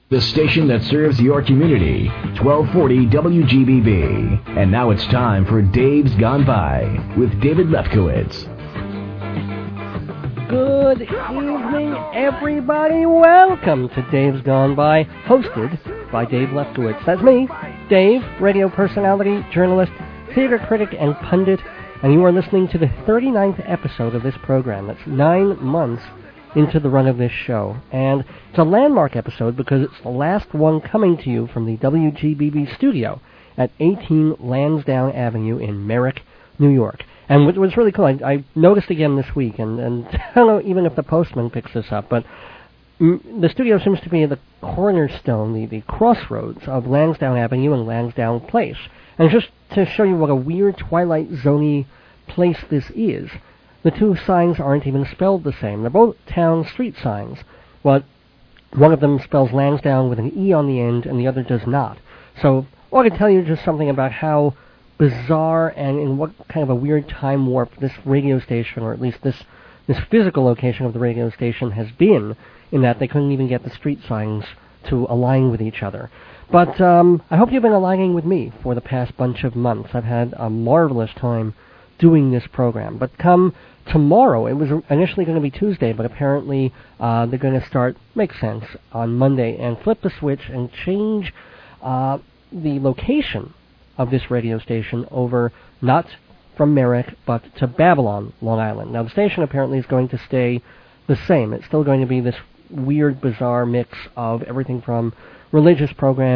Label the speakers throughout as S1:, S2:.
S1: The station that serves your community, 1240 WGBB. And now it's time for Dave's Gone By with David Lefkowitz.
S2: Good evening, everybody. Welcome to Dave's Gone By, hosted by Dave Lefkowitz. That's me, Dave, radio personality, journalist, theater critic, and pundit. And you are listening to the 39th episode of this program. That's 9 months into the run of this show. And it's a landmark episode because it's the last one coming to you from the WGBB studio at 18 Lansdowne Avenue in Merrick, New York. And what was really cool, I noticed again this week, and I don't know even if the postman picks this up, but the studio seems to be the cornerstone, the crossroads of Lansdowne Avenue and Lansdowne Place. And just to show you what a weird Twilight Zone-y place this is, the two signs aren't even spelled the same. They're both town street signs, but one of them spells Lansdowne with an E on the end, and the other does not. So I can tell you just something about how bizarre and in what kind of a weird time warp this radio station, or at least this physical location of the radio station, has been, in that they couldn't even get the street signs to align with each other. But I hope you've been aligning with me for the past bunch of months. I've had a marvelous time doing this program. But come tomorrow, it was initially going to be Tuesday, but apparently they're going to start, makes sense, on Monday, and flip the switch and change the location of this radio station over, not from Merrick, but to Babylon, Long Island. Now, the station apparently is going to stay the same. It's still going to be this weird, bizarre mix of everything from religious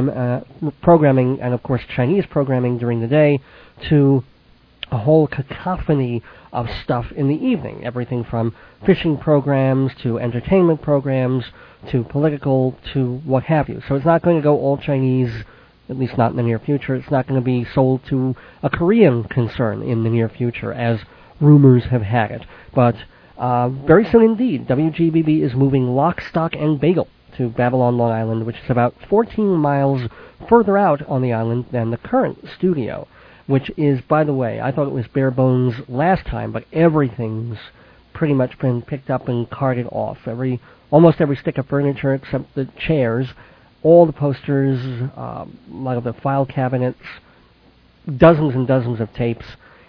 S2: programming and, of course, Chinese programming during the day to a whole cacophony of stuff in the evening. Everything from fishing programs to entertainment programs to political to what have you. So it's not going to go all Chinese, at least not in the near future. It's not going to be sold to a Korean concern in the near future, as rumors have had it. But very soon indeed, WGBB is moving lock, stock, and bagel to Babylon, Long Island, which is about 14 miles further out on the island than the current studio, which is, by the way, I thought it was bare bones last time, but everything's pretty much been picked up and carted off. Almost every stick of furniture except the chairs, all the posters, a lot of the file cabinets, dozens and dozens of tapes.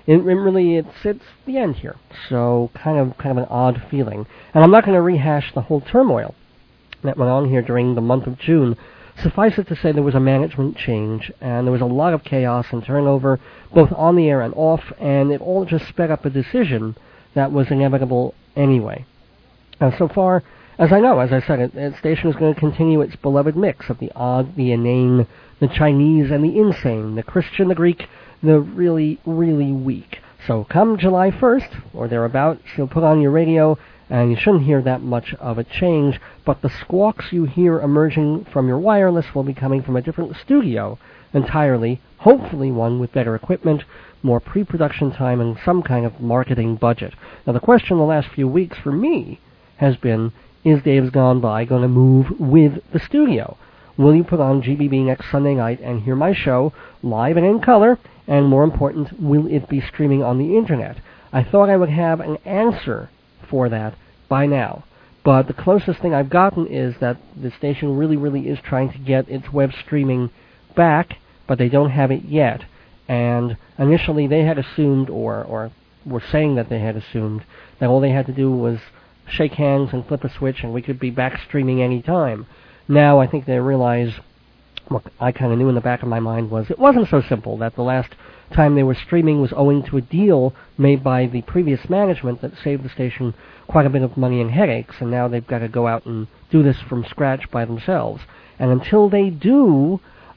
S2: It's the end here. So kind of an odd feeling. And I'm not going to rehash the whole turmoil that went on here during the month of June. Suffice it to say there was a management change, and there was a lot of chaos and turnover, both on the air and off, and it all just sped up a decision that was inevitable anyway. Now, so far, as I know, as I said, the station is going to continue its beloved mix of the odd, the inane, the Chinese, and the insane, the Christian, the Greek, the really, really weak. So come July 1st, or thereabouts, you'll put on your radio, and you shouldn't hear that much of a change, but the squawks you hear emerging from your wireless will be coming from a different studio entirely, hopefully one with better equipment, more pre-production time, and some kind of marketing budget. Now, the question the last few weeks for me has been, is Dave's Gone By going to move with the studio? Will you put on GBB next Sunday night and hear my show live and in color? And more important, will it be streaming on the internet? I thought I would have an answer for that by now, but the closest thing I've gotten is that the station really, really is trying to get its web streaming back, but they don't have it yet. And initially they had assumed, or were saying that they had assumed, that all they had to do was shake hands and flip a switch and we could be back streaming any time. Now I think they realize, what I kind of knew in the back of my mind was, it wasn't so simple, that the last time they were streaming was owing to a deal made by the previous management that saved the station quite a bit of money and headaches, and now they've got to go out and do this from scratch by themselves. And until they do,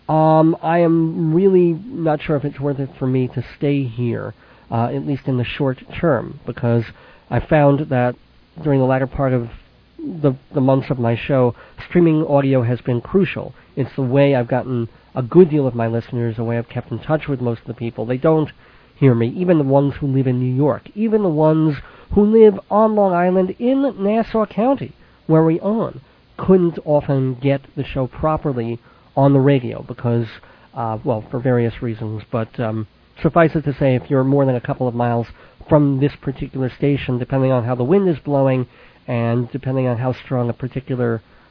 S2: I am really not sure if it's worth it for me to stay here, at least in the short term, because I found that during the latter part of the months of my show, streaming audio has been crucial. It's the way I've gotten a good deal of my listeners, the way I've kept in touch with most of the people. They don't hear me, even the ones who live in New York, even the ones who live on Long Island in Nassau County, where we own, couldn't often get the show properly on the radio because, for various reasons. But suffice it to say, if you're more than a couple of miles from this particular station, depending on how the wind is blowing and depending on how strong a particular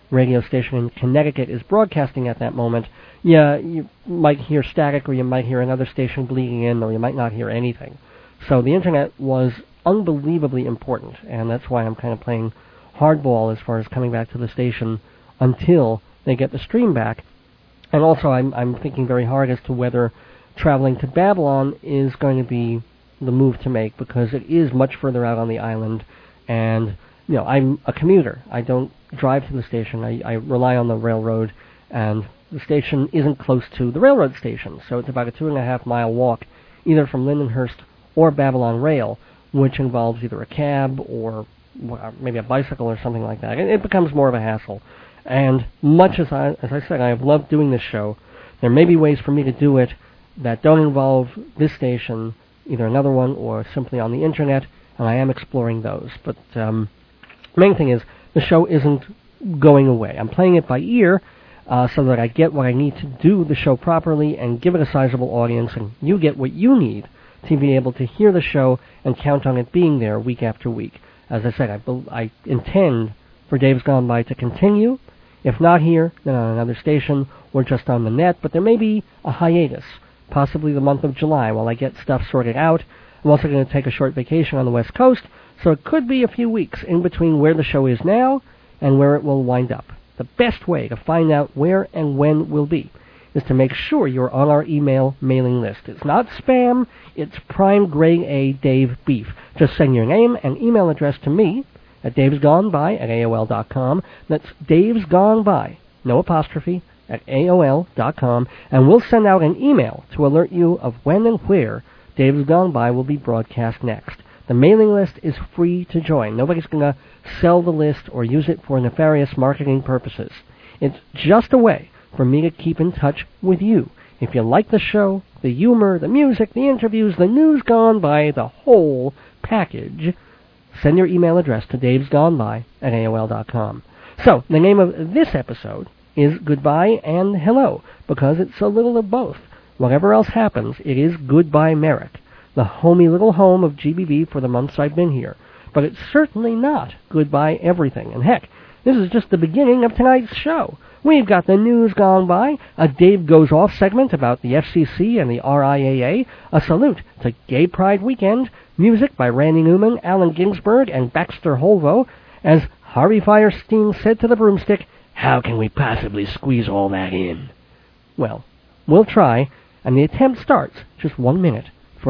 S2: radio station in Connecticut is broadcasting at that moment, yeah, you might hear static, or you might hear another station bleeding in, or you might not hear anything. So the internet was unbelievably important, and that's why I'm kind of playing hardball as far as coming back to the station until they get the stream back. And also I'm thinking very hard as to whether traveling to Babylon is going to be the move to make, because it is much further out on the island, and I'm a commuter. I don't drive to the station. I rely on the railroad, and the station isn't close to the railroad station, so it's about a 2.5-mile walk either from Lindenhurst or Babylon Rail, which involves either a cab or maybe a bicycle or something like that. It becomes more of a hassle. And much as I said, I have loved doing this show, there may be ways for me to do it that don't involve this station, either another one or simply on the internet, and I am exploring those. But the main thing is, the show isn't going away. I'm playing it by ear so that I get what I need to do the show properly and give it a sizable audience, and you get what you need to be able to hear the show and count on it being there week after week. As I said, I intend for Dave's Gone By to continue, if not here, then on another station or just on the net, but there may be a hiatus, possibly the month of July, while I get stuff sorted out. I'm also going to take a short vacation on the West Coast, so it could be a few weeks in between where the show is now and where it will wind up. The best way to find out where and when we'll be is to make sure you're on our email mailing list. It's not spam, it's prime grade A Dave beef. Just send your name and email address to me at davesgoneby@aol.com. That's davesgoneby, no apostrophe, at aol.com, and we'll send out an email to alert you of when and where Dave's Gone By will be broadcast next. The mailing list is free to join. Nobody's going to sell the list or use it for nefarious marketing purposes. It's just a way for me to keep in touch with you. If you like the show, the humor, the music, the interviews, the news gone by, the whole package, send your email address to davesgoneby@aol.com. So, the name of this episode is Goodbye and Hello, because it's a little of both. Whatever else happens, it is Goodbye Merrick, the homey little home of GBB for the months I've been here. But it's certainly not Goodbye Everything. And heck, this is just the beginning of tonight's show. We've got the news gone by, a Dave Goes Off segment about the FCC and the RIAA, a salute to Gay Pride Weekend, music by Randy Newman, Allen Ginsberg, and Baxter Holvo. As Harvey Fierstein said to the broomstick, how can we possibly squeeze all that in? Well, we'll try, and the attempt starts just 1 minute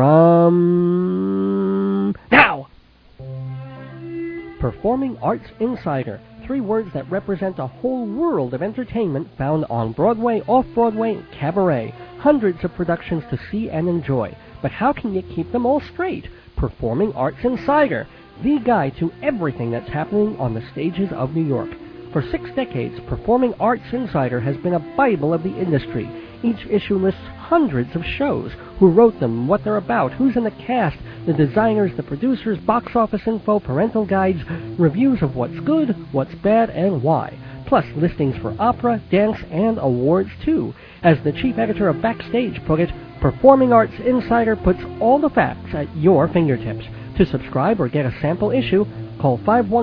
S2: from now. Performing Arts Insider. 3 words that represent a whole world of entertainment found on Broadway, off-Broadway, cabaret. Hundreds of productions to see and enjoy. But how can you keep them all straight? Performing Arts Insider, the guide to everything that's happening on the stages of New York. For 6 decades, Performing Arts Insider has been a Bible of the industry. Each issue lists hundreds of shows, who wrote them, what they're about, who's in the cast, the designers, the producers, box office info, parental guides, reviews of what's good, what's bad, and why. Plus listings for opera, dance, and awards, too. As the chief editor of Backstage put it, Performing Arts Insider puts all the facts at your fingertips. To subscribe or get a sample issue, call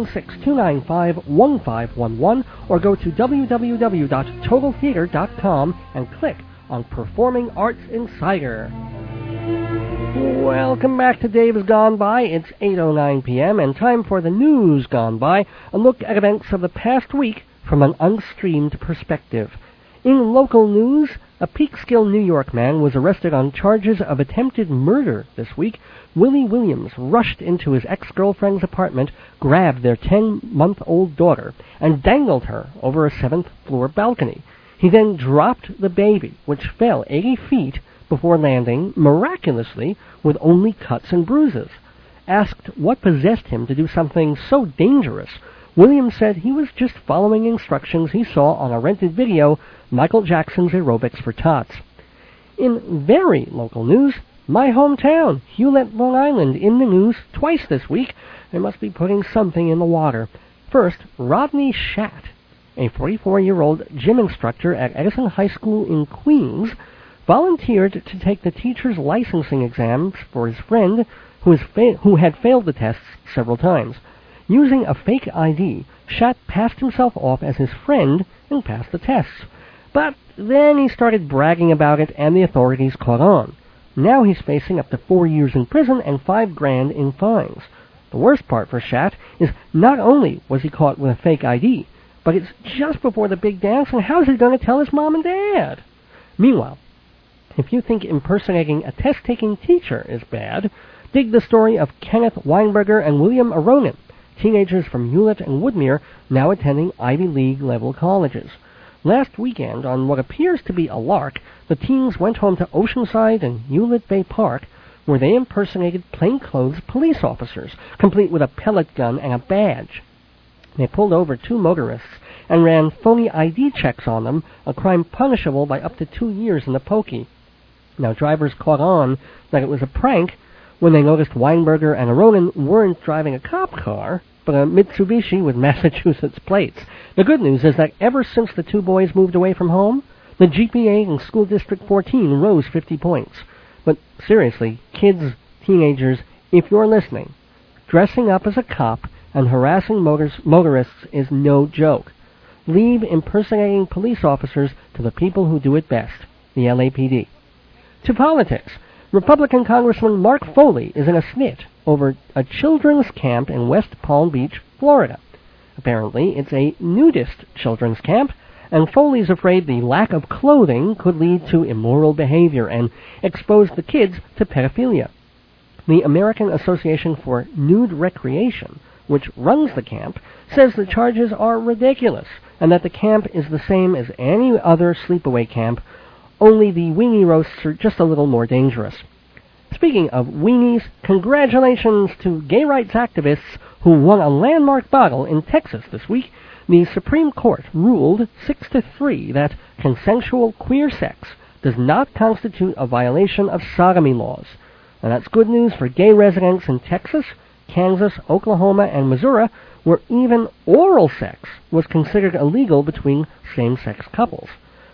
S2: 516-295-1511 or go to www.totaltheater.com and click on Performing Arts Insider. Welcome back to Dave's Gone By. It's 8:09 p.m. and time for the news gone by, a look at events of the past week from an unstreamed perspective. In local news, a Peekskill, New York man was arrested on charges of attempted murder this week. Willie Williams rushed into his ex-girlfriend's apartment, grabbed their 10-month-old daughter, and dangled her over a 7th-floor balcony. He then dropped the baby, which fell 80 feet before landing, miraculously, with only cuts and bruises. Asked what possessed him to do something so dangerous, Williams said he was just following instructions he saw on a rented video, Michael Jackson's Aerobics for Tots. In very local news, my hometown, Hewlett, Long Island, in the news twice this week. They must be putting something in the water. First, Rodney Schatt, a 44-year-old gym instructor at Edison High School in Queens, volunteered to take the teacher's licensing exams for his friend who had failed the tests several times. Using a fake ID, Schatt passed himself off as his friend and passed the tests. But then he started bragging about it, and the authorities caught on. Now he's facing up to 4 years in prison and $5,000 in fines. The worst part for Schatt is not only was he caught with a fake ID, but it's just before the big dance, and how's he going to tell his mom and dad? Meanwhile, if you think impersonating a test-taking teacher is bad, dig the story of Kenneth Weinberger and William Aronin, teenagers from Hewlett and Woodmere now attending Ivy League-level colleges. Last weekend, on what appears to be a lark, the teens went home to Oceanside and Hewlett Bay Park, where they impersonated plainclothes police officers, complete with a pellet gun and a badge. They pulled over 2 motorists and ran phony ID checks on them, a crime punishable by up to 2 years in the pokey. Now, drivers caught on that it was a prank when they noticed Weinberger and Aronin weren't driving a cop car, but a Mitsubishi with Massachusetts plates. The good news is that ever since the 2 boys moved away from home, the GPA in School District 14 rose 50 points. But seriously, kids, teenagers, if you're listening, dressing up as a cop and harassing motorists is no joke. Leave impersonating police officers to the people who do it best, the LAPD. To politics. Republican Congressman Mark Foley is in a snit over a children's camp in West Palm Beach, Florida. Apparently, it's a nudist children's camp, and Foley's afraid the lack of clothing could lead to immoral behavior and expose the kids to pedophilia. The American Association for Nude Recreation, which runs the camp, says the charges are ridiculous and that the camp is the same as any other sleepaway camp, only the weenie roasts are just a little more dangerous. Speaking of weenies, congratulations to gay rights activists who won a landmark battle in Texas this week. The Supreme Court ruled 6-3 that consensual queer sex does not constitute a violation of sodomy laws. And that's good news for gay residents in Texas, Kansas, Oklahoma, and Missouri, where even oral sex was considered illegal between same-sex couples.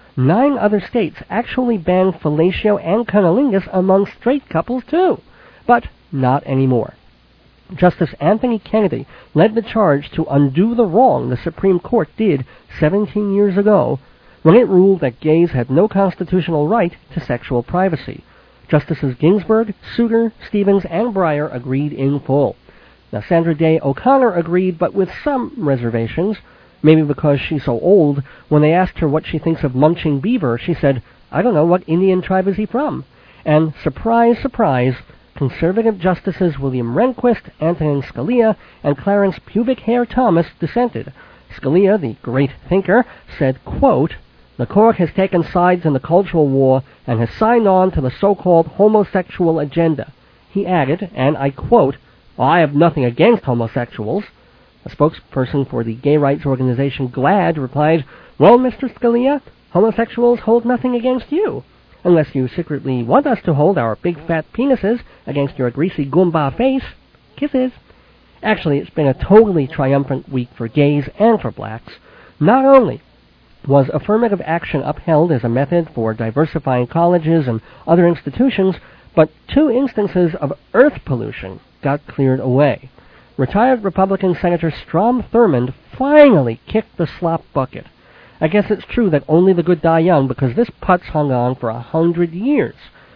S2: 9 other states actually banned fellatio and cunnilingus among straight couples too, but not anymore. Justice Anthony Kennedy led the charge to undo the wrong the Supreme Court did 17 years ago when it ruled that gays had no constitutional right to sexual privacy. Justices Ginsburg, Souter, Stevens, and Breyer agreed in full. Now, Sandra Day O'Connor agreed, but with some reservations, maybe because she's so old. When they asked her what she thinks of Munching Beaver, she said, "I don't know, what Indian tribe is he from?" And surprise, surprise, conservative justices William Rehnquist, Antonin Scalia, and Clarence Pubic Hair Thomas dissented. Scalia, the great thinker, said, quote, "The court has taken sides in the cultural war and has signed on to the so-called homosexual agenda." He added, and I quote, "I have nothing against homosexuals." A spokesperson for the gay rights organization GLAAD replied, "Well, Mr. Scalia, homosexuals hold nothing against you, unless you secretly want us to hold our big fat penises against your greasy Goomba face. Kisses." Actually, it's been a totally triumphant week for gays and for blacks. Not only was affirmative action upheld as a method for diversifying colleges and other institutions, but 2 instances of earth pollution got cleared away. Retired Republican Senator Strom Thurmond finally kicked the slop bucket. I guess it's true that only the good die young, because this putz hung on for 100 years.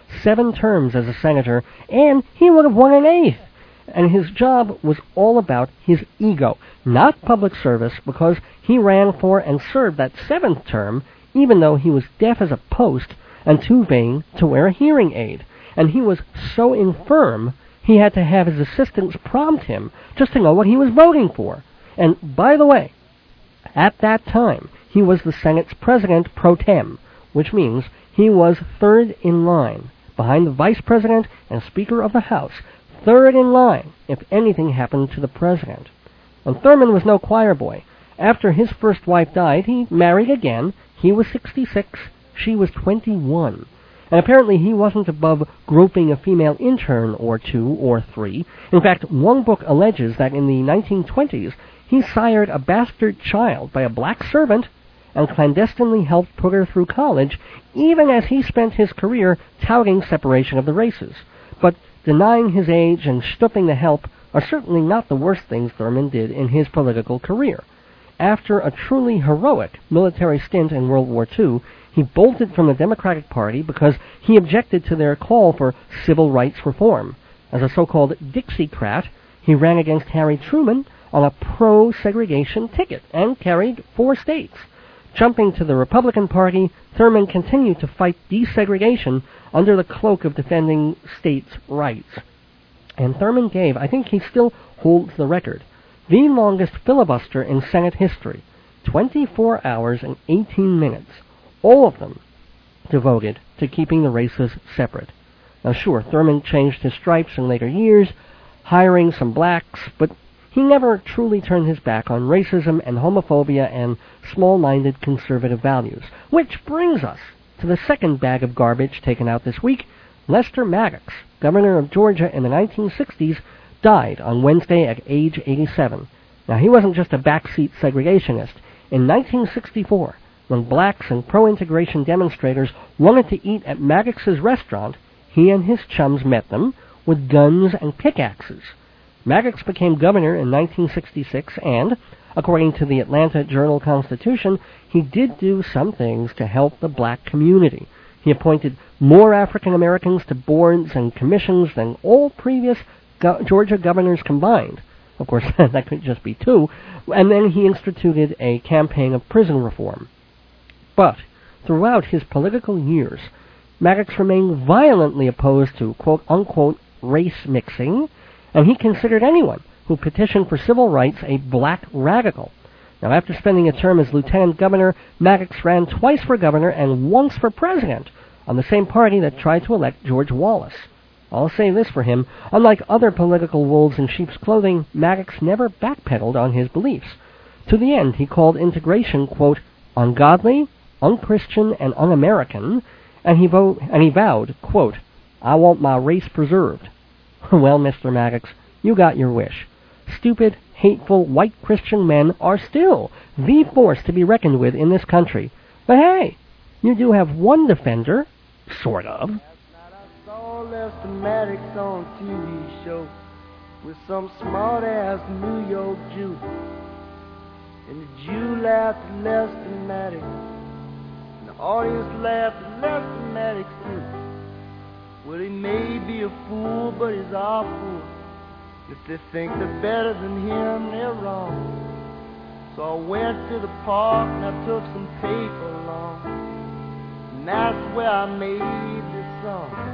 S2: 7 terms as a senator, and he would have won an 8th. And his job was all about his ego, not public service, because he ran for and served that 7th term, even though he was deaf as a post and too vain to wear a hearing aid. And he was so infirm, he had to have his assistants prompt him just to know what he was voting for. And by the way, at that time, he was the Senate's president pro tem, which means he was 3rd in line, behind the vice president and Speaker of the House, 3rd in line if anything happened to the president. And Thurmond was no choir boy. After his first wife died, he married again. He was 66, she was 21. And apparently he wasn't above groping a female intern or 2 or 3. In fact, one book alleges that in the 1920s, he sired a bastard child by a black servant and clandestinely helped put her through college, even as he spent his career touting separation of the races. But denying his age and stooping the help are certainly not the worst things Thurman did in his political career. After a truly heroic military stint in World War II, he bolted from the Democratic Party because he objected to their call for civil rights reform. As a so-called Dixiecrat, he ran against Harry Truman on a pro-segregation ticket and carried 4 states. Jumping to the Republican Party, Thurman continued to fight desegregation under the cloak of defending states' rights. And Thurman gave, I think he still holds the record, the longest filibuster in Senate history, 24 hours and 18 minutes, all of them devoted to keeping the races separate. Now sure, Thurman changed his stripes in later years, hiring some blacks, but he never truly turned his back on racism and homophobia and small-minded conservative values. Which brings us to the second bag of garbage taken out this week. Lester Maddox, governor of Georgia in the 1960s, died on Wednesday at age 87. Now, he wasn't just a backseat segregationist. In 1964, when blacks and pro-integration demonstrators wanted to eat at Maddox's restaurant, he and his chums met them with guns and pickaxes. Maddox became governor in 1966, and, according to the Atlanta Journal-Constitution, he did do some things to help the black community. He appointed more African Americans to boards and commissions than all previous Georgia governors combined. Of course, that could just be 2. And then he instituted a campaign of prison reform. But throughout his political years, Maddox remained violently opposed to quote-unquote race mixing, and he considered anyone who petitioned for civil rights a black radical. Now, after spending a term as lieutenant governor, Maddox ran twice for governor and once for president on the same party that tried to elect George Wallace. I'll say this for him, unlike other political wolves in sheep's clothing, Maddox never backpedaled on his beliefs. To the end, he called integration, quote, ungodly, unchristian, and un-American, and he vowed, quote, I want my race preserved. Well, Mr. Maddox, you got your wish. Stupid, hateful, white Christian men are still the force to be reckoned with in this country. But hey, you do have one defender, sort of.
S3: Lester Maddox on TV show with some smart-ass New York Jew. And the Jew laughed at Lester Maddox, and the audience laughed at Lester Maddox too. Well, he may be a fool, but he's our fool. If they think they're better than him, they're wrong. So I went to the park and I took some paper along, and that's where I made this song.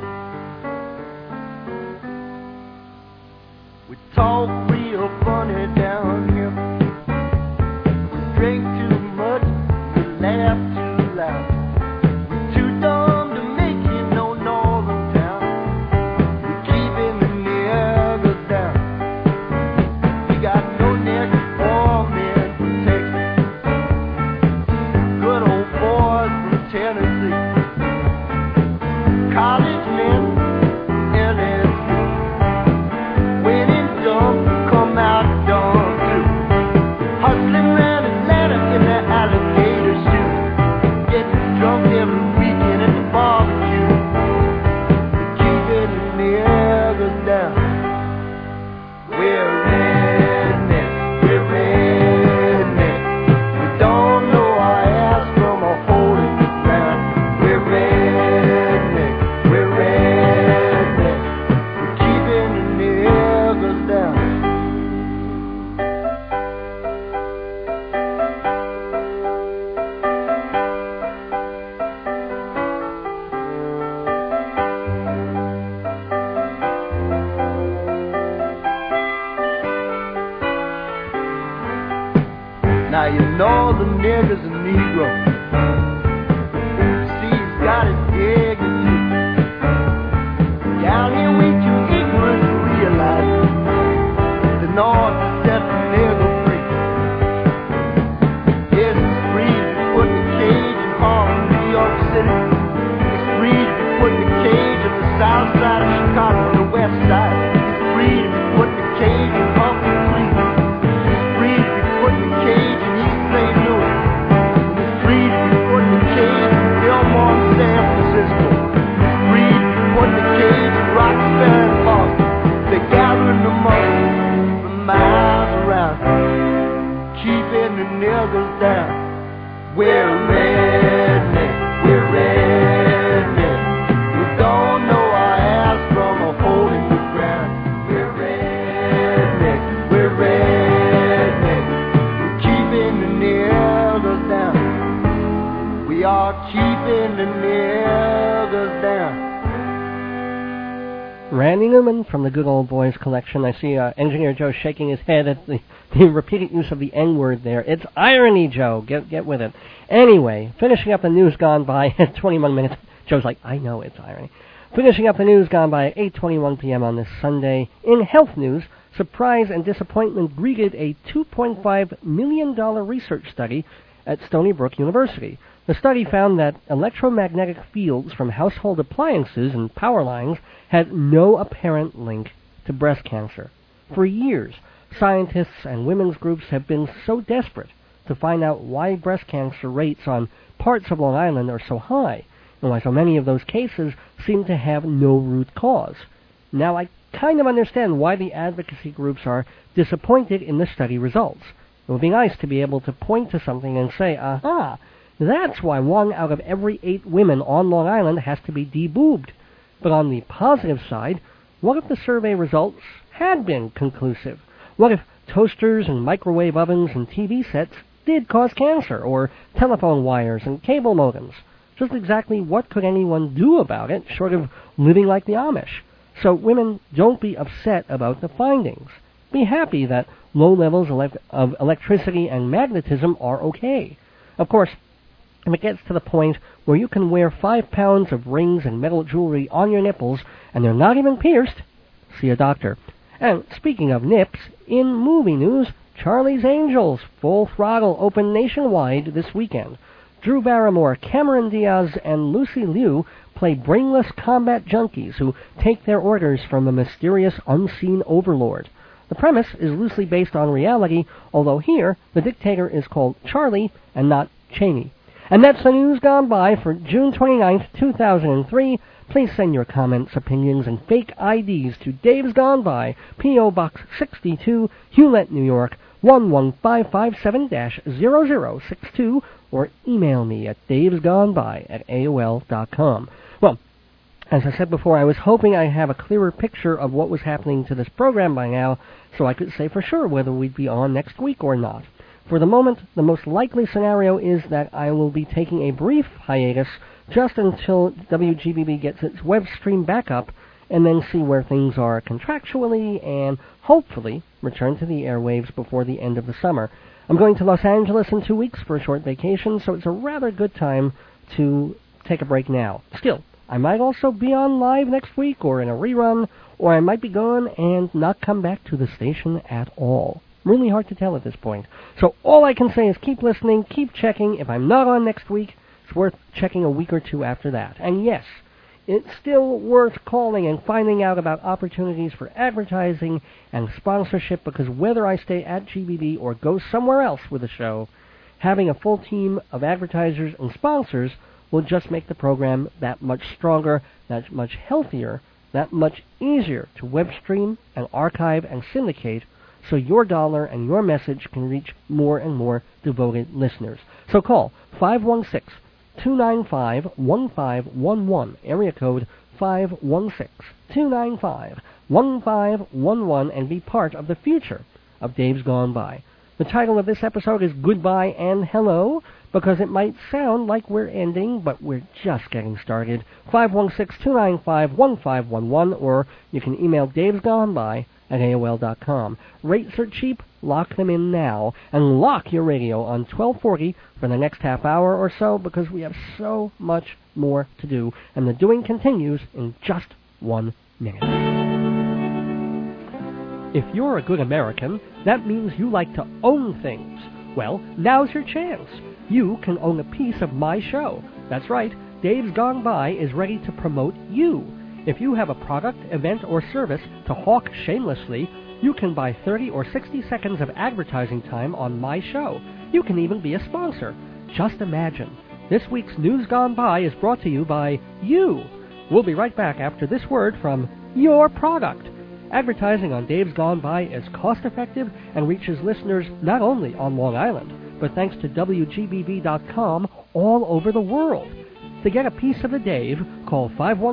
S3: We talk real funny down here. We drink too much, we laugh too loud. We're too dumb to make it no northern town. We're keeping the niggers down. We got no nigger for men from Texas. Good old boys from Tennessee. College men. Come out dumb too. Hustling around Atlanta in their alligator shoes. Getting drunk every weekend at the barbecue. Keeping the niggers down. We're redneck, we're redneck. We don't know our ass from a hole in the ground. We're redneck, we're redneck. We're keeping the niggers down. Now you know the nigger's a Negro. See, he's got his dignity. Down here we too ignorant to realize it. The North set the nigger free. Yes, it's free to be put in a cage in Harlem, New York City. It's free to be put in a cage on the south side of Chicago, on the west side. It's free to be put in a cage in Buffalo, Cleveland. It's free to be put in a cage in East St. Louis. And it's free to We're redneck, we're redneck. We don't know our ass from a hole in the ground. We're redneck, we're redneck. We're keeping the niggers down. We are keeping the niggers down.
S2: Randy Newman from the Good Old Boys collection. I see Engineer Joe shaking his head at the repeated use of the N-word there. It's irony, Joe. Get with it. Anyway, finishing up the news gone by at 21 minutes. Joe's like, I know it's irony. Finishing up the news gone by at 8:21 p.m. on this Sunday. In health news, surprise and disappointment greeted a $2.5 million research study at Stony Brook University. The study found that electromagnetic fields from household appliances and power lines had no apparent link to breast cancer. For years, scientists and women's groups have been so desperate to find out why breast cancer rates on parts of Long Island are so high, and why so many of those cases seem to have no root cause. Now, I kind of understand why the advocacy groups are disappointed in the study results. It would be nice to be able to point to something and say, aha, that's why 1 out of every 8 women on Long Island has to be deboobed. But on the positive side, what if the survey results had been conclusive? What if toasters and microwave ovens and TV sets did cause cancer, or telephone wires and cable modems? Just exactly what could anyone do about it, short of living like the Amish? So women, don't be upset about the findings. Be happy that low levels of electricity and magnetism are okay. Of course, if it gets to the point where you can wear 5 pounds of rings and metal jewelry on your nipples and they're not even pierced, see a doctor. And speaking of nips, in movie news, Charlie's Angels, Full Throttle, open nationwide this weekend. Drew Barrymore, Cameron Diaz, and Lucy Liu play brainless combat junkies who take their orders from a mysterious unseen overlord. The premise is loosely based on reality, although here the dictator is called Charlie and not Cheney. And that's the news gone by for June 29th, 2003. Please send your comments, opinions, and fake IDs to Dave's Gone By, P.O. Box 62, Hewlett, New York, 11557-0062, or email me at davesgoneby@aol.com. Well, as I said before, I was hoping I have a clearer picture of what was happening to this program by now, so I could say for sure whether we'd be on next week or not. For the moment, the most likely scenario is that I will be taking a brief hiatus just until WGBB gets its web stream back up, and then see where things are contractually, and hopefully return to the airwaves before the end of the summer. I'm going to Los Angeles in 2 weeks for a short vacation, so it's a rather good time to take a break now. Still, I might also be on live next week, or in a rerun, or I might be gone and not come back to the station at all. Really hard to tell at this point. So all I can say is keep listening, keep checking. If I'm not on next week, it's worth checking a week or two after that. And yes, it's still worth calling and finding out about opportunities for advertising and sponsorship, because whether I stay at GBB or go somewhere else with the show, having a full team of advertisers and sponsors will just make the program that much stronger, that much healthier, that much easier to web stream and archive and syndicate, so your dollar and your message can reach more and more devoted listeners. So call 516-295-1511, area code 516-295-1511, and be part of the future of Dave's Gone By. The title of this episode is Goodbye and Hello, because it might sound like we're ending, but we're just getting started. 516-295-1511, or you can email davesgoneby@aol.com. Rates are cheap, lock them in now, and lock your radio on 1240 for the next half hour or so, because we have so much more to do, and the doing continues in just 1 minute. If you're a good American, that means you like to own things. Well, now's your chance. You can own a piece of my show. That's right, Dave's Gone By is ready to promote you. If you have a product, event, or service to hawk shamelessly, you can buy 30 or 60 seconds of advertising time on my show. You can even be a sponsor. Just imagine. This week's News Gone By is brought to you by you. We'll be right back after this word from your product. Advertising on Dave's Gone By is cost-effective and reaches listeners not only on Long Island, but thanks to WGBV.com all over the world. To get a piece of the Dave, call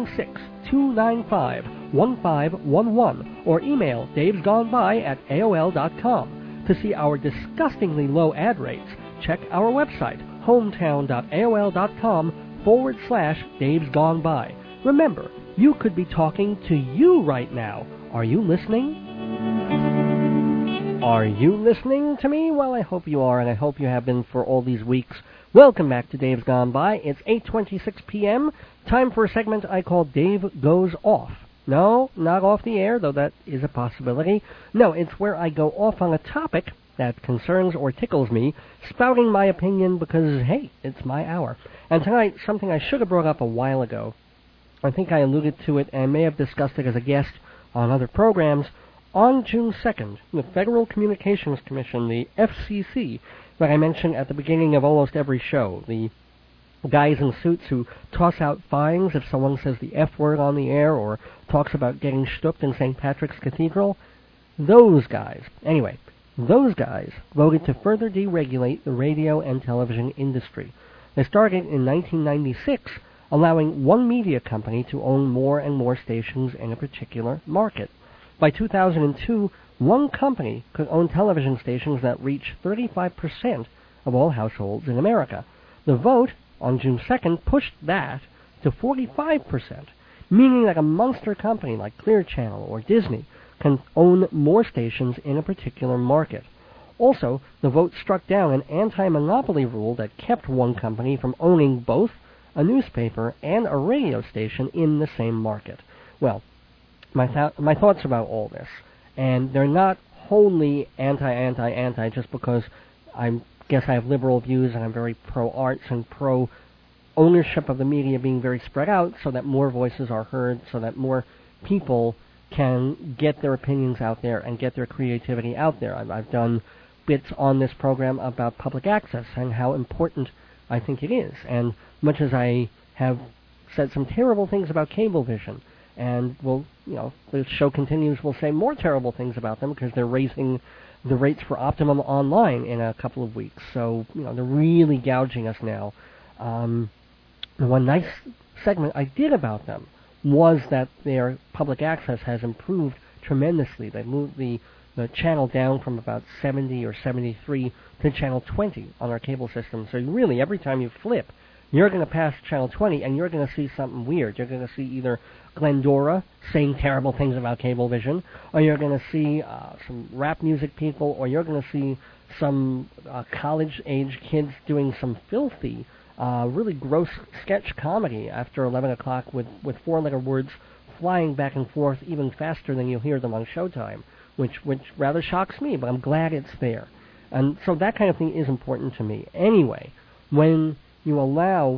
S2: 516-295-1511 or email davesgoneby@aol.com. To see our disgustingly low ad rates, check our website, hometown.aol.com/davesgoneby. Remember, you could be talking to you right now. Are you listening? Are you listening to me? Well, I hope you are, and I hope you have been for all these weeks. Welcome back to Dave's Gone By. It's 8:26 p.m. Time for a segment I call Dave Goes Off. No, not off the air, though that is a possibility. No, it's where I go off on a topic that concerns or tickles me, spouting my opinion because, hey, it's my hour. And tonight, something I should have brought up a while ago. I think I alluded to it and may have discussed it as a guest on other programs. On June 2nd, the Federal Communications Commission, the FCC, that I mentioned at the beginning of almost every show, the guys in suits who toss out fines if someone says the F word on the air or talks about getting shtucked in St. Patrick's Cathedral, those guys voted to further deregulate the radio and television industry. They started in 1996, allowing one media company to own more and more stations in a particular market. By 2002, one company could own television stations that reach 35% of all households in America. The vote on June 2nd pushed that to 45%, meaning that a monster company like Clear Channel or Disney can own more stations in a particular market. Also, the vote struck down an anti-monopoly rule that kept one company from owning both a newspaper and a radio station in the same market. Well, my thoughts about all this, and they're not wholly anti just because I guess I have liberal views and I'm very pro-arts and pro-ownership of the media being very spread out so that more voices are heard, so that more people can get their opinions out there and get their creativity out there. I've done bits on this program about public access and how important I think it is, and much as I have said some terrible things about Cablevision, and we'll, the show continues, we'll say more terrible things about them because they're raising the rates for Optimum Online in a couple of weeks. So, they're really gouging us now. One nice segment I did about them was that their public access has improved tremendously. They moved the channel down from about 70 or 73 to channel 20 on our cable system. So really, every time you flip, you're going to pass channel 20 and you're going to see something weird. You're going to see either Glendora saying terrible things about Cablevision, or you're going to see some rap music people, or you're going to see some college-age kids doing some filthy, really gross sketch comedy after 11 o'clock with four-letter words flying back and forth even faster than you'll hear them on Showtime, which rather shocks me, but I'm glad it's there. And so that kind of thing is important to me. Anyway, when you allow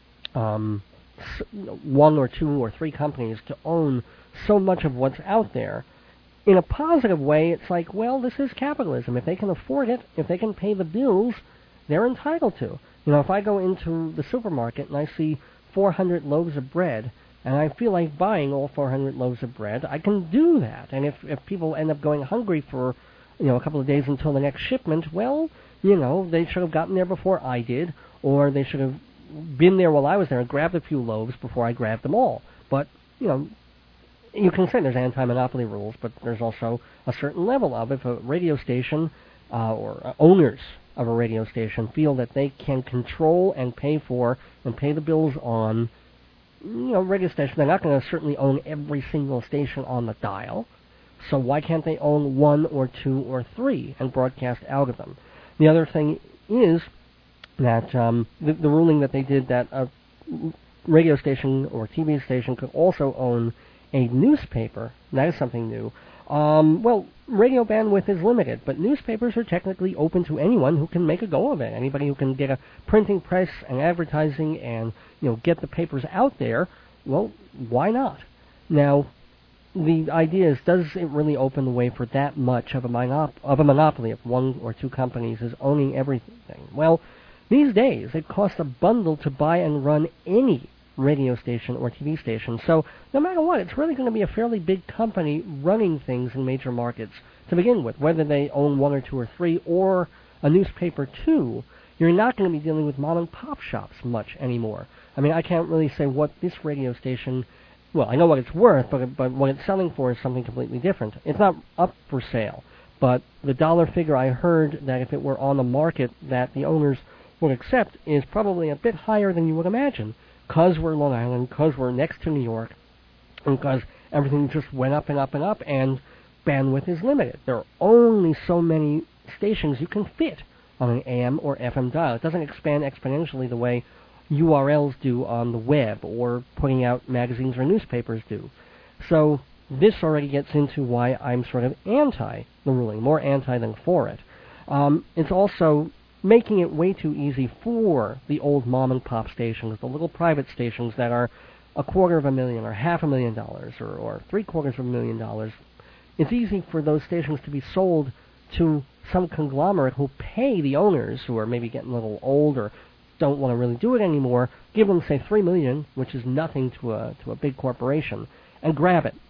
S2: one or two or three companies to own so much of what's out there, in a positive way, it's like, well, this is capitalism. If they can afford it, if they can pay the bills, they're entitled to. If I go into the supermarket and I see 400 loaves of bread, and I feel like buying all 400 loaves of bread, I can do that. And if people end up going hungry for, a couple of days until the next shipment, well, they should have gotten there before I did, or they should have been there while I was there and grabbed a few loaves before I grabbed them all. But, you can say there's anti-monopoly rules, but there's also a certain level of it. If a radio station or owners of a radio station feel that they can control and pay for and pay the bills on, radio stations, they're not going to certainly own every single station on the dial. So why can't they own one or two or three and broadcast out of them? The other thing is that the ruling that they did that a radio station or TV station could also own a newspaper, that is something new. Well, radio bandwidth is limited, but newspapers are technically open to anyone who can make a go of it. Anybody who can get a printing press and advertising and, get the papers out there, well, why not? Now, the idea is, does it really open the way for that much of a monopoly if one or two companies is owning everything? Well, these days, it costs a bundle to buy and run any radio station or TV station. So no matter what, it's really going to be a fairly big company running things in major markets to begin with, whether they own one or two or three or a newspaper too, you're not going to be dealing with mom-and-pop shops much anymore. I mean, I can't really say what this radio station, well, I know what it's worth, but what it's selling for is something completely different. It's not up for sale, but the dollar figure I heard that if it were on the market that the owners would accept is probably a bit higher than you would imagine, because we're Long Island, because we're next to New York, and because everything just went up and up and up, and bandwidth is limited. There are only so many stations you can fit on an AM or FM dial. It doesn't expand exponentially the way URLs do on the web or putting out magazines or newspapers do. So this already gets into why I'm sort of anti the ruling, more anti than for it. It's also making it way too easy for the old mom-and-pop stations, the little private stations that are $250,000 or $500,000 or $750,000. It's easy for those stations to be sold to some conglomerate who pay the owners, who are maybe getting a little old or don't want to really do it anymore, give them, say, $3 million, which is nothing to a big corporation, and grab it.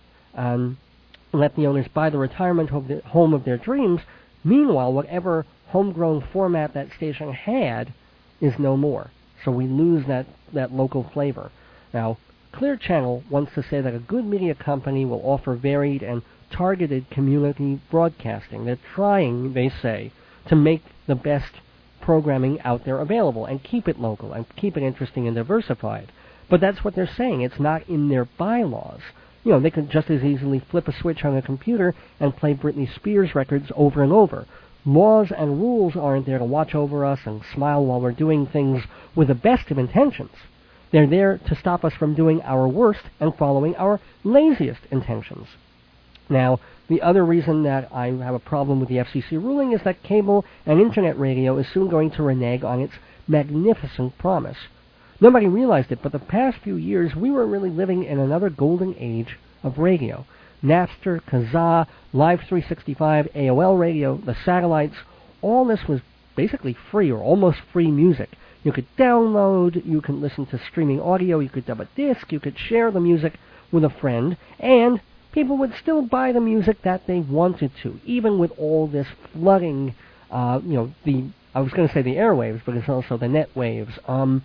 S2: Let the owners buy the retirement home of their dreams. Meanwhile, whatever homegrown format that station had is no more. So we lose that local flavor. Now, Clear Channel wants to say that a good media company will offer varied and targeted community broadcasting. They're trying, they say, to make the best programming out there available and keep it local and keep it interesting and diversified. But that's what they're saying. It's not in their bylaws. You know, they could just as easily flip a switch on a computer and play Britney Spears records over and over. Laws and rules aren't there to watch over us and smile while we're doing things with the best of intentions. They're there to stop us from doing our worst and following our laziest intentions. Now, the other reason that I have a problem with the FCC ruling is that cable and internet radio is soon going to renege on its magnificent promise. Nobody realized it, but the past few years we were really living in another golden age of radio. Napster, Kazaa, Live 365, AOL radio, the satellites, all this was basically free or almost free music. You could download, you could listen to streaming audio, you could dub a disc, you could share the music with a friend, and people would still buy the music that they wanted to, even with all this flooding, I was going to say the airwaves, but it's also the net waves.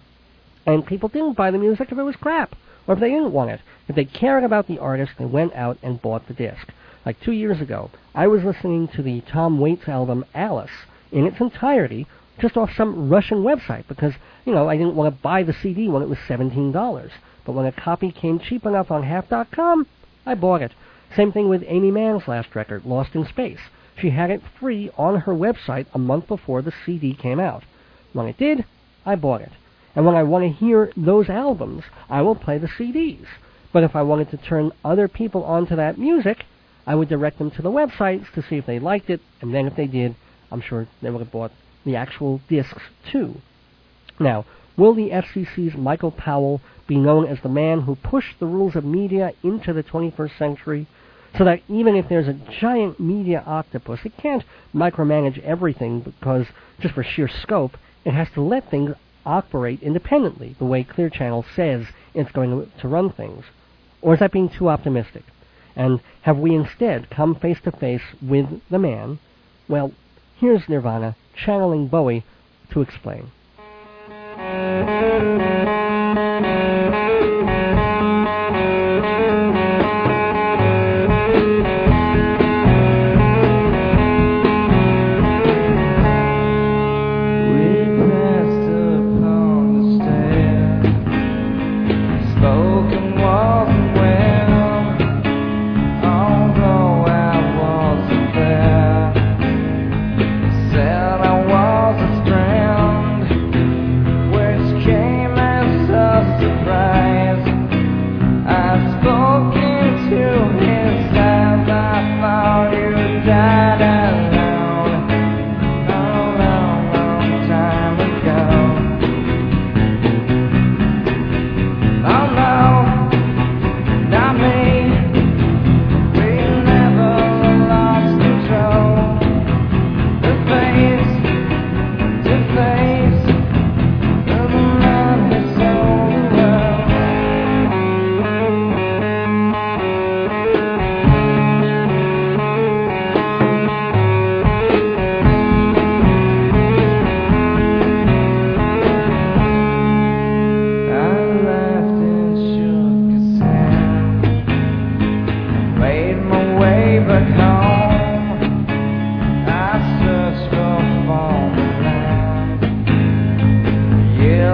S2: And people didn't buy the music if it was crap, or if they didn't want it. If they cared about the artist, they went out and bought the disc. Like 2 years ago, I was listening to the Tom Waits album Alice in its entirety, just off some Russian website, because, I didn't want to buy the CD when it was $17. But when a copy came cheap enough on half.com, I bought it. Same thing with Amy Mann's last record, Lost in Space. She had it free on her website a month before the CD came out. When it did, I bought it. And when I want to hear those albums, I will play the CDs. But if I wanted to turn other people onto that music, I would direct them to the websites to see if they liked it, and then if they did, I'm sure they would have bought the actual discs too. Now, will the FCC's Michael Powell be known as the man who pushed the rules of media into the 21st century, so that even if there's a giant media octopus, it can't micromanage everything because, just for sheer scope, it has to let things operate independently, the way Clear Channel says it's going to run things? Or is that being too optimistic? And have we instead come face to face with the man? Well, here's Nirvana channeling Bowie to explain.
S4: Came as a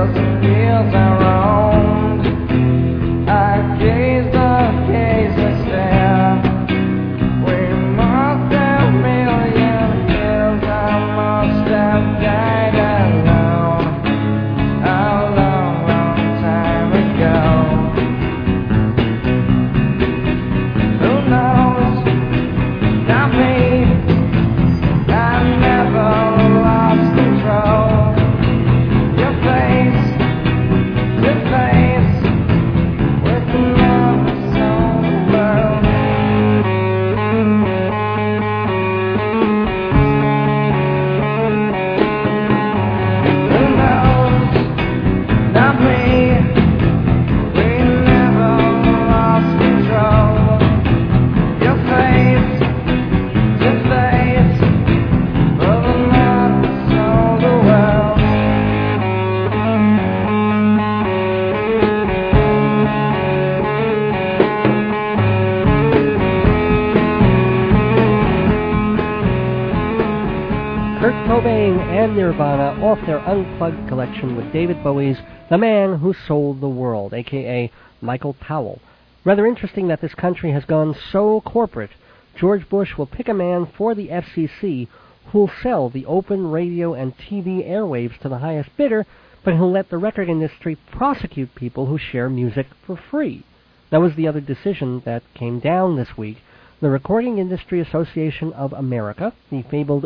S2: and Nirvana off their Unplugged collection with David Bowie's The Man Who Sold the World, a.k.a. Michael Powell. Rather interesting that this country has gone so corporate. George Bush will pick a man for the FCC who'll sell the open radio and TV airwaves to the highest bidder, but he'll let the record industry prosecute people who share music for free. That was the other decision that came down this week. The Recording Industry Association of America, the fabled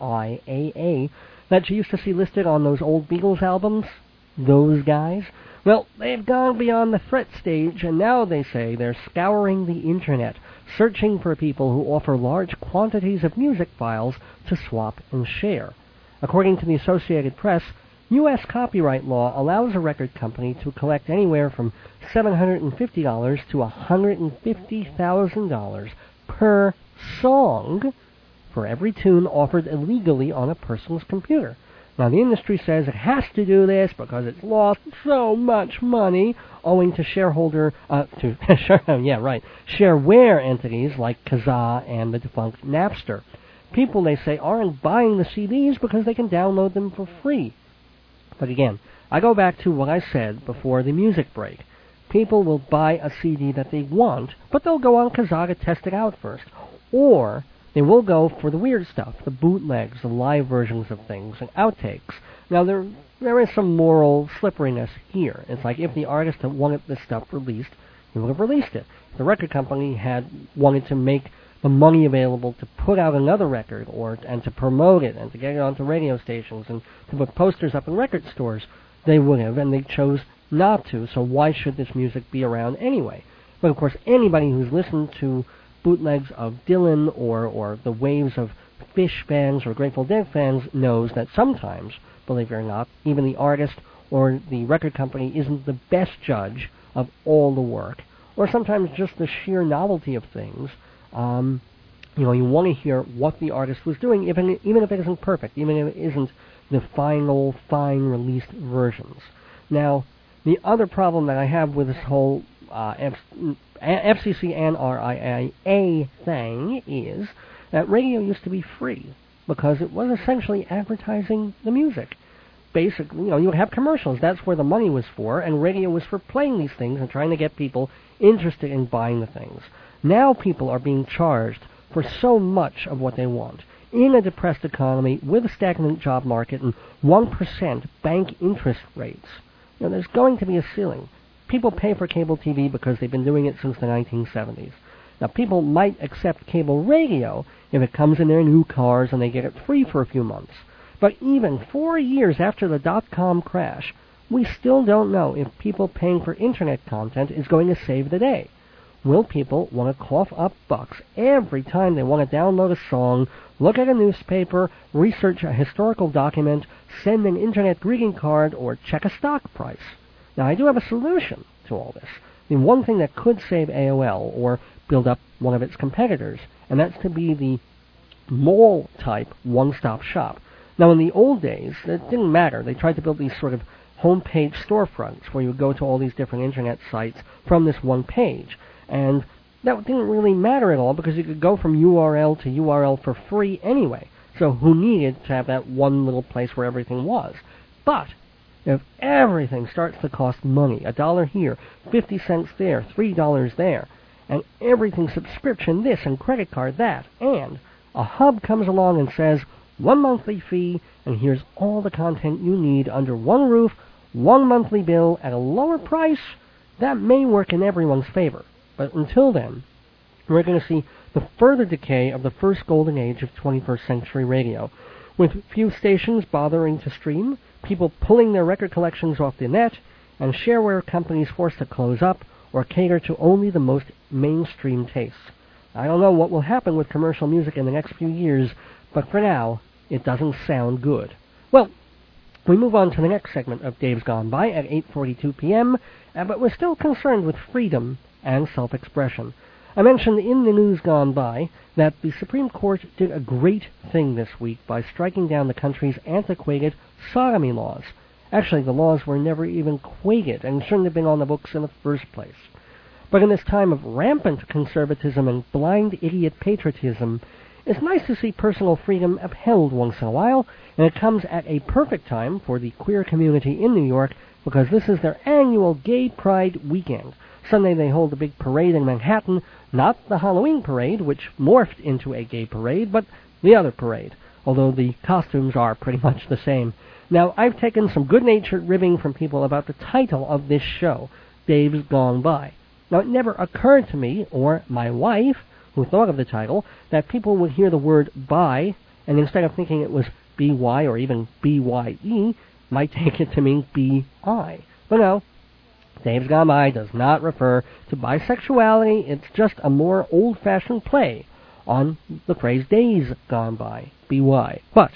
S2: RIAA, that you used to see listed on those old Beatles albums, those guys, well, they've gone beyond the threat stage, and now they say they're scouring the internet, searching for people who offer large quantities of music files to swap and share. According to the Associated Press, U.S. copyright law allows a record company to collect anywhere from $750 to $150,000 per song for every tune offered illegally on a person's computer. Now, the industry says it has to do this because it's lost so much money owing to shareware entities like Kazaa and the defunct Napster. People, they say, aren't buying the CDs because they can download them for free. But again, I go back to what I said before the music break. People will buy a CD that they want, but they'll go on Kazaa to test it out first. Or they will go for the weird stuff, the bootlegs, the live versions of things, and outtakes. Now, there is some moral slipperiness here. It's like if the artist had wanted this stuff released, he would have released it. If the record company had wanted to make the money available to put out another record and to promote it and to get it onto radio stations and to put posters up in record stores, they would have, and they chose not to, so why should this music be around anyway? But of course, anybody who's listened to bootlegs of Dylan or the waves of Phish fans or Grateful Dead fans knows that sometimes, believe it or not, even the artist or the record company isn't the best judge of all the work, or sometimes just the sheer novelty of things. You want to hear what the artist was doing, even if it isn't perfect, even if it isn't the final, fine released versions. Now, the other problem that I have with this whole FCC and RIAA thing is that radio used to be free because it was essentially advertising the music. Basically, you would have commercials. That's where the money was for, and radio was for playing these things and trying to get people interested in buying the things. Now people are being charged for so much of what they want. In a depressed economy, with a stagnant job market and 1% bank interest rates, there's going to be a ceiling. People pay for cable TV because they've been doing it since the 1970s. Now, people might accept cable radio if it comes in their new cars and they get it free for a few months. But even 4 years after the dot-com crash, we still don't know if people paying for internet content is going to save the day. Will people want to cough up bucks every time they want to download a song, look at a newspaper, research a historical document, send an internet greeting card, or check a stock price? Now, I do have a solution to all this. The one thing that could save AOL or build up one of its competitors, and that's to be the mall-type one-stop shop. Now, in the old days, it didn't matter. They tried to build these sort of homepage storefronts where you would go to all these different internet sites from this one page. And that didn't really matter at all because you could go from URL to URL for free anyway. So who needed to have that one little place where everything was? But If everything starts to cost money, $1 here, 50 cents there, $3 there, and everything subscription this and credit card that, and a hub comes along and says, 1 monthly fee, and here's all the content you need under one roof, 1 monthly bill at a lower price, that may work in everyone's favor. But until then, we're going to see the further decay of the first golden age of 21st century radio, with few stations bothering to stream, people pulling their record collections off the net, and shareware companies forced to close up or cater to only the most mainstream tastes. I don't know what will happen with commercial music in the next few years, but for now, it doesn't sound good. Well, we move on to the next segment of Dave's Gone By at 8:42 p.m., but we're still concerned with freedom and self-expression. I mentioned in the news gone by that the Supreme Court did a great thing this week by striking down the country's antiquated sodomy laws. Actually, the laws were never even quated and shouldn't have been on the books in the first place. But in this time of rampant conservatism and blind idiot patriotism, it's nice to see personal freedom upheld once in a while, and it comes at a perfect time for the queer community in New York because this is their annual Gay Pride weekend. Sunday they hold a big parade in Manhattan, not the Halloween parade, which morphed into a gay parade, but the other parade, although the costumes are pretty much the same. Now, I've taken some good-natured ribbing from people about the title of this show, Dave's Gone By. Now, it never occurred to me, or my wife, who thought of the title, that people would hear the word by, and instead of thinking it was B-Y or even B-Y-E, might take it to mean B-I. But no, Dave's Gone By does not refer to bisexuality. It's just a more old-fashioned play on the phrase Days Gone By, B-Y. But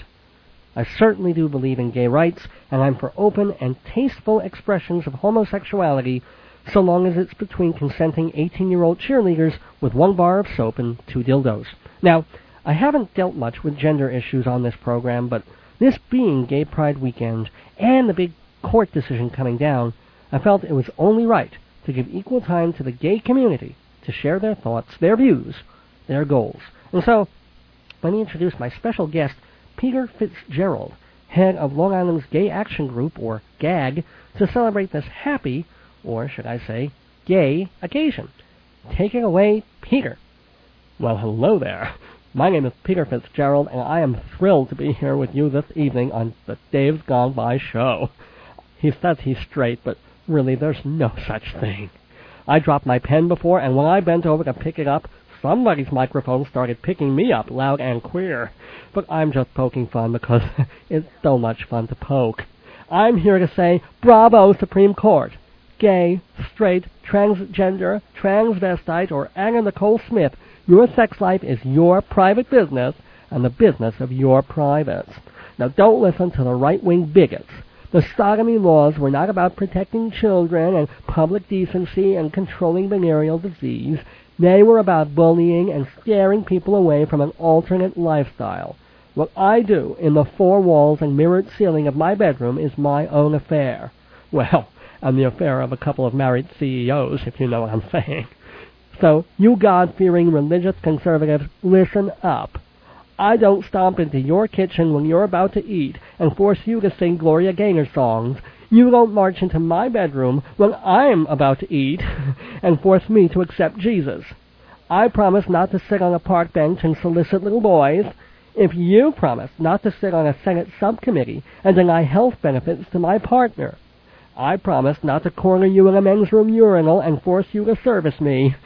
S2: I certainly do believe in gay rights, and I'm for open and tasteful expressions of homosexuality so long as it's between consenting 18-year-old cheerleaders with 1 bar of soap and 2 dildos. Now, I haven't dealt much with gender issues on this program, but this being Gay Pride weekend and the big court decision coming down, I felt it was only right to give equal time to the gay community to share their thoughts, their views, their goals. And so, let me introduce my special guest, Peter Fitzgerald, head of Long Island's Gay Action Group, or GAG, to celebrate this happy, or should I say, gay occasion. Take it away, Peter.
S4: Well, hello there. My name is Peter Fitzgerald, and I am thrilled to be here with you this evening on the Dave's Gone By show. He says he's straight, but really there's no such thing. I dropped my pen before, and when I bent over to pick it up, somebody's microphone started picking me up loud and queer. But I'm just poking fun because it's so much fun to poke. I'm here to say, bravo, Supreme Court. Gay, straight, transgender, transvestite, or Anna Nicole Smith, your sex life is your private business and the business of your privates. Now, don't listen to the right-wing bigots. The sodomy laws were not about protecting children and public decency and controlling venereal disease. They were about bullying and scaring people away from an alternate lifestyle. What I do in the 4 walls and mirrored ceiling of my bedroom is my own affair. Well, and the affair of a couple of married CEOs, if you know what I'm saying. So, you God-fearing religious conservatives, listen up. I don't stomp into your kitchen when you're about to eat and force you to sing Gloria Gaynor songs. You don't march into my bedroom when I'm about to eat and force me to accept Jesus. I promise not to sit on a park bench and solicit little boys. If you promise not to sit on a Senate subcommittee and deny health benefits to my partner, I promise not to corner you in a men's room urinal and force you to service me.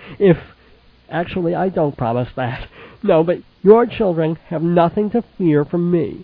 S4: Actually, I don't promise that. No, but your children have nothing to fear from me.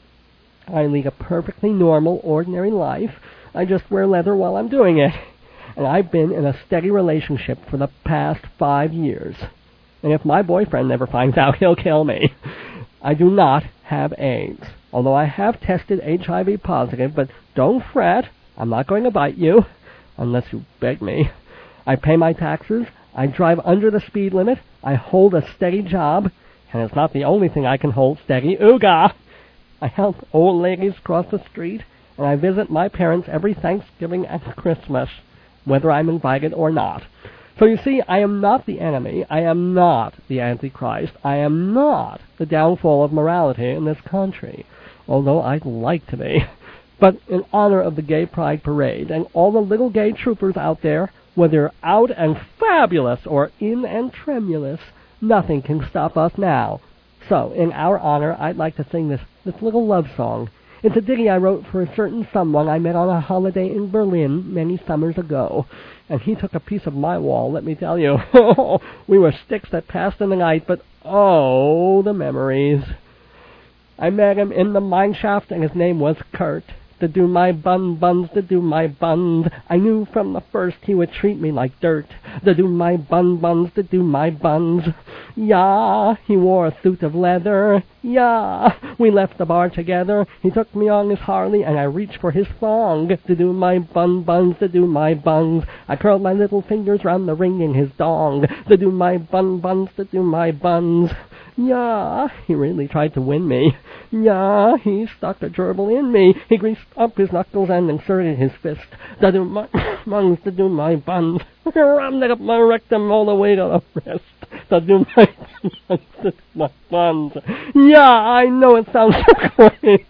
S4: I lead a perfectly normal, ordinary life. I just wear leather while I'm doing it. And I've been in a steady relationship for the past 5 years. And if my boyfriend never finds out, he'll kill me. I do not have AIDS, although I have tested HIV positive, but don't fret. I'm not going to bite you, unless you beg me. I pay my taxes, I drive under the speed limit, I hold a steady job, and it's not the only thing I can hold steady. Ooga! I help old ladies cross the street, and I visit my parents every Thanksgiving and Christmas, whether I'm invited or not. So you see, I am not the enemy, I am not the Antichrist, I am not the downfall of morality in this country, although I'd like to be.
S2: but in honor of the Gay Pride Parade and all the little gay troopers out there, whether out and fabulous or in and tremulous, nothing can stop us now. So, in our honor, I'd like to sing this little love song. It's a ditty I wrote for a certain someone I met on a holiday in Berlin many summers ago. And he took a piece of my wall, let me tell you. We were sticks that passed in the night, but oh, the memories. I met him in the mine shaft, and his name was Kurt. To do my buns, to do my buns. I knew from the first he would treat me like dirt. To do my buns, to do my buns. Yeah, he wore a suit of leather. Yeah, we left the bar together. He took me on his Harley, and I reached for his thong. To do my buns, to do my buns. I curled my little fingers round the ring in his dong. To do my buns, to do my buns. Yeah, he really tried to win me. Yeah, he stuck a gerbil in me. He greased up his knuckles and inserted his fist. To do my buns, to do my buns. Rammed it up my rectum all the way to the wrist. To do my buns, to do my buns. Yeah, I know it sounds so corny.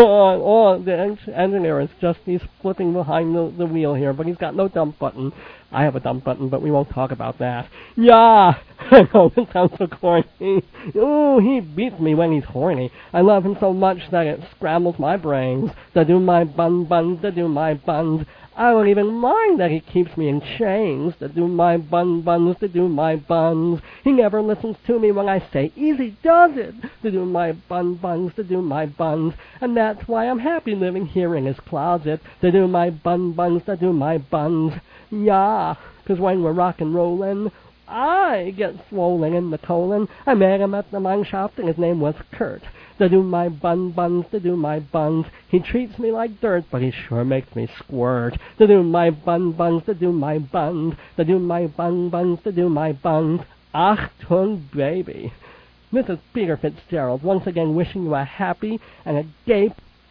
S2: The engineer is just, he's flipping behind the wheel here, but he's got no dump button. I have a dump button, but we won't talk about that. Yeah, I know it sounds so corny. Ooh, he beats me when he's horny. I love him so much that it scrambles my brains. To do my buns, to do my buns. I don't even mind that he keeps me in chains. To do my buns, to do my buns. He never listens to me when I say, easy does it. To do my buns, to do my buns. And that's why I'm happy living here in his closet. To do my buns, to do my buns. Yeah, 'cause when we're rock and rollin', I get swollen in the colon. I met him at the mine shaft, and his name was Kurt. To do my buns, to do my buns. He treats me like dirt, but he sure makes me squirt. To do my buns, to do my buns. To do my buns, to do my buns. Achtung, baby. This is Peter Fitzgerald, once again wishing you a happy and a gay...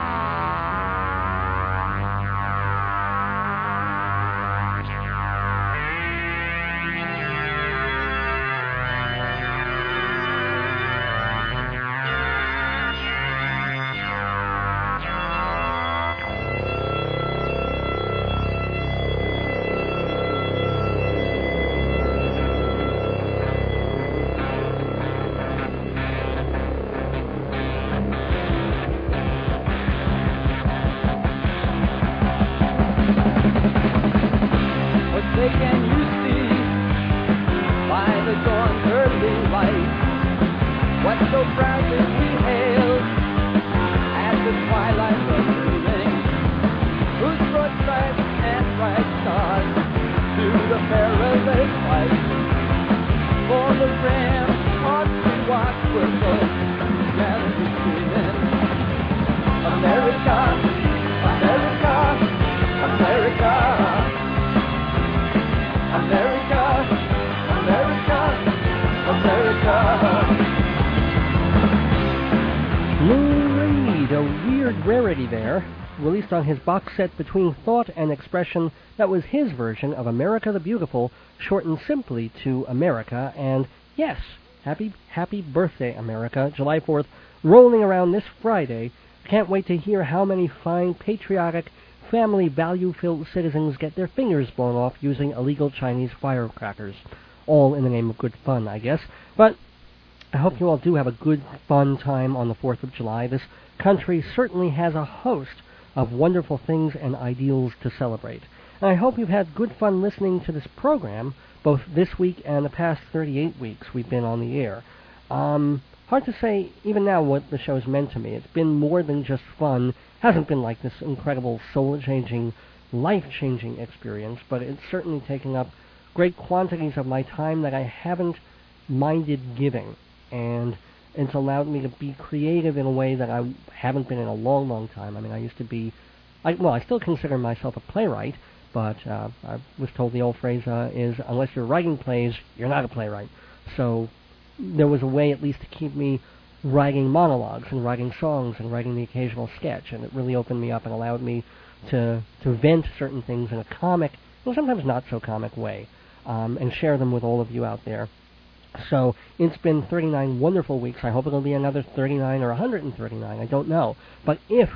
S2: Released on his box set Between Thought and Expression, that was his version of America the Beautiful, shortened simply to America, and yes, happy birthday, America, July 4th, rolling around this Friday. Can't wait to hear how many fine, patriotic, family value-filled citizens get their fingers blown off using illegal Chinese firecrackers. All in the name of good fun, I guess. But I hope you all do have a good, fun time on the 4th of July. This country certainly has a host of wonderful things and ideals to celebrate. And I hope you've had good fun listening to this program, both this week and the past 38 weeks we've been on the air. Hard to say, even now, what the show's meant to me. It's been more than just fun. It hasn't been like this incredible, soul-changing, life-changing experience, but it's certainly taken up great quantities of my time that I haven't minded giving. And it's allowed me to be creative in a way that I haven't been in a long, long time. I mean, I used to be... I still consider myself a playwright, but I was told the old phrase is, unless you're writing plays, you're not a playwright. So there was a way at least to keep me writing monologues and writing songs and writing the occasional sketch, and it really opened me up and allowed me to vent certain things in a comic, well, sometimes not so comic way, and share them with all of you out there. So it's been 39 wonderful weeks. I hope it'll be another 39 or 139. I don't know. But if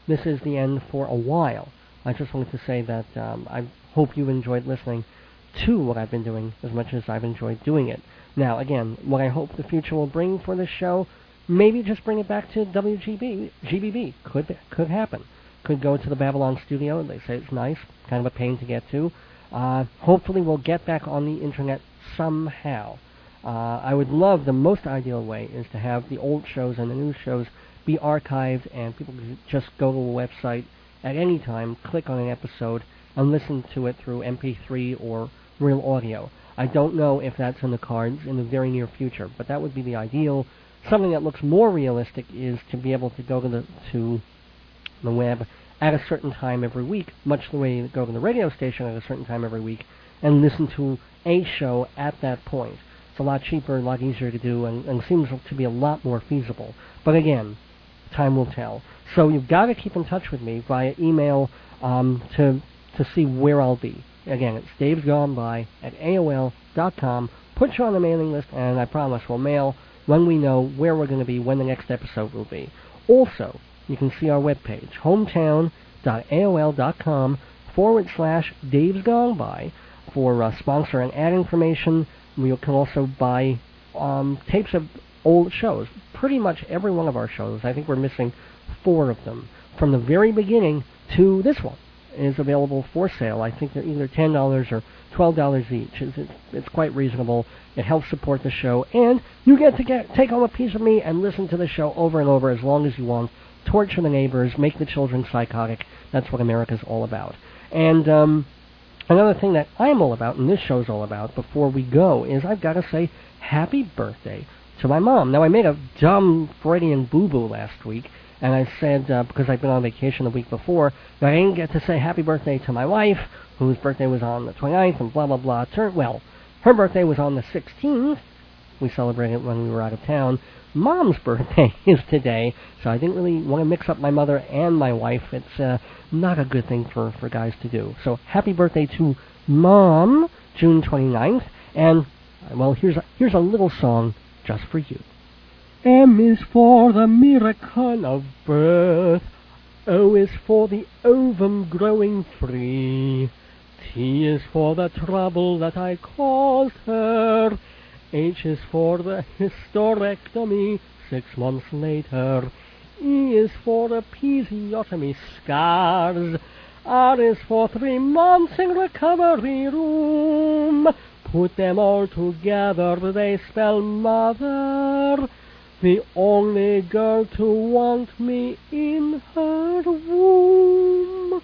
S2: this is the end for a while. I just wanted to say that I hope you enjoyed listening to what I've been doing as much as I've enjoyed doing it. Now, again, what I hope the future will bring for this show, maybe just bring it back to GBB. Could happen. Could go to the Babylon studio. They say it's nice, kind of a pain to get to. Hopefully we'll get back on the internet somehow. I would love, the most ideal way is to have the old shows and the new shows be archived and people can just go to a website at any time, click on an episode, and listen to it through MP3 or real audio. I don't know if that's in the cards in the very near future, but that would be the ideal. Something that looks more realistic is to be able to go to the web at a certain time every week, much the way you go to the radio station at a certain time every week, and listen to a show at that point. It's a lot cheaper, a lot easier to do, and seems to be a lot more feasible. But again, time will tell. So you've got to keep in touch with me via email to see where I'll be. Again, it's davesgoneby@aol.com. Put you on the mailing list, and I promise we'll mail when we know where we're going to be, when the next episode will be. Also, you can see our webpage, hometown.aol.com/davesgoneby for sponsor and ad information. You can also buy tapes of old shows. Pretty much every one of our shows, I think we're missing 4 of them, from the very beginning to this one, is available for sale. I think they're either $10 or $12 each. It's quite reasonable. It helps support the show, and you get to take home a piece of me and listen to the show over and over as long as you want. Torture the neighbors, make the children psychotic. That's what America's all about. And another thing that I'm all about, and this show's all about, before we go, is I've got to say happy birthday to my mom. Now, I made a dumb Freudian boo-boo last week, and I said, because I'd been on vacation the week before, that I didn't get to say happy birthday to my wife, whose birthday was on the 29th, and blah, blah, blah. Well, her birthday was on the 16th. We celebrated when we were out of town. Mom's birthday is today, so I didn't really want to mix up my mother and my wife. It's not a good thing for guys to do. So happy birthday to Mom, June 29th, and, well, here's a little song just for you. M is for the miracle of birth. O is for the ovum growing free. T is for the trouble that I caused her. H is for the hysterectomy 6 months later. E is for episiotomy scars. R is for 3 months in recovery room. Put them all together, they spell mother. The only girl to want me in her womb.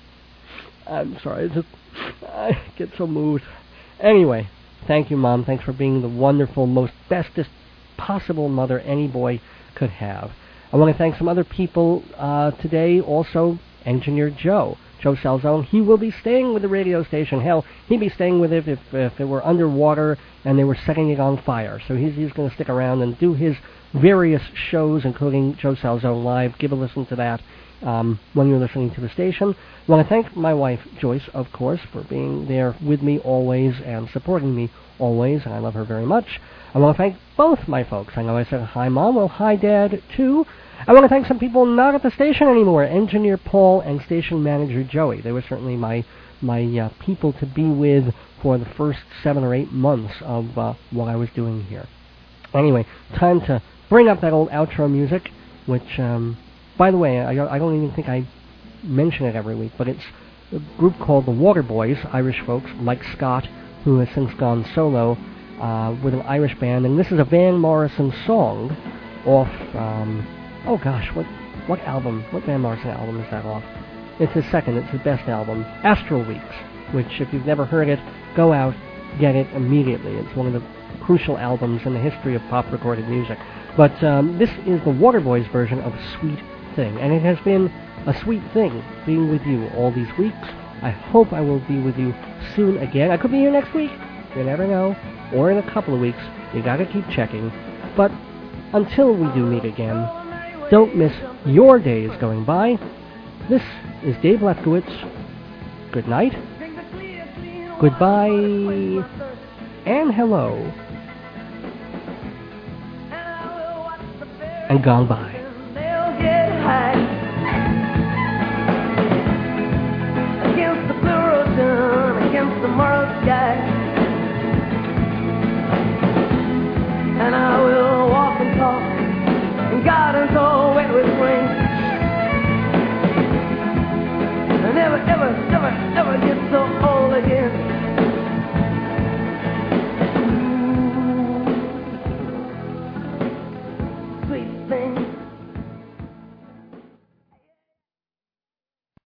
S2: I'm sorry, I get so moved. Anyway, thank you, Mom. Thanks for being the wonderful, most bestest possible mother any boy could have. I want to thank some other people today. Also, Engineer Joe Salzone. He will be staying with the radio station. Hell, he'd be staying with it if it were underwater and they were setting it on fire. So he's going to stick around and do his various shows, including Joe Salzone Live. Give a listen to that when you're listening to the station. I want to thank my wife, Joyce, of course, for being there with me always and supporting me always, and I love her very much. I want to thank both my folks. I know I said hi, Mom. Well, hi, Dad, too. I want to thank some people not at the station anymore, Engineer Paul and Station Manager Joey. They were certainly my people to be with for the first 7 or 8 months of what I was doing here. Anyway, time to bring up that old outro music, which, by the way, I don't even think I mention it every week, but it's a group called the Waterboys, Irish folks, Mike Scott, who has since gone solo with an Irish band, and this is a Van Morrison song off, oh gosh, what album, what Van Morrison album is that off? It's his second, it's his best album, Astral Weeks, which, if you've never heard it, go out, get it immediately. It's one of the crucial albums in the history of pop recorded music. But this is the Waterboys version of Sweet Thing, and it has been a sweet thing being with you all these weeks. I hope I will be with you soon again. I could be here next week. You never know. Or in a couple of weeks. You gotta keep checking. But until we do meet again, don't miss your days going by. This is Dave Lefkowitz. Good night. Goodbye. And hello. And gone by.
S3: ever get so old again.